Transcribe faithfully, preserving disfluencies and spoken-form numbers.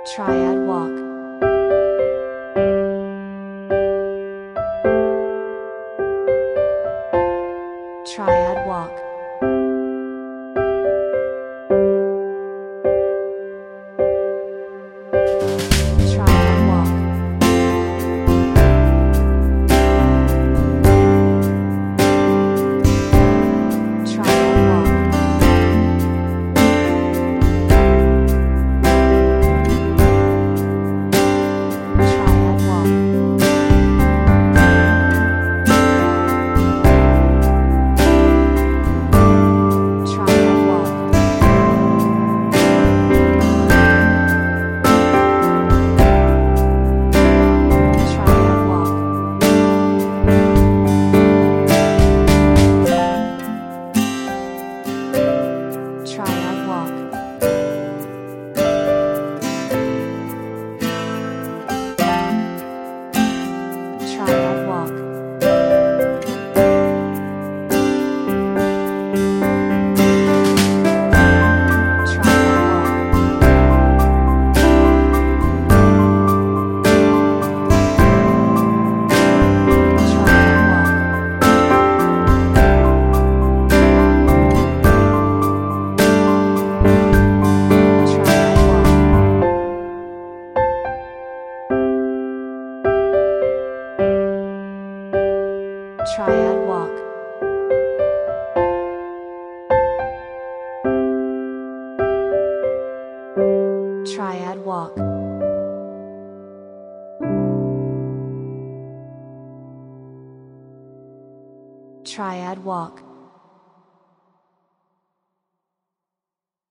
Triad walk. Triad walk. Triad walk. Triad walk. Triad walk. Triad walk. Triad walk. Triad walk. Triad walk. Triad walk. Triad walk. Triad walk. Triad walk. Triad walk. Triad walk.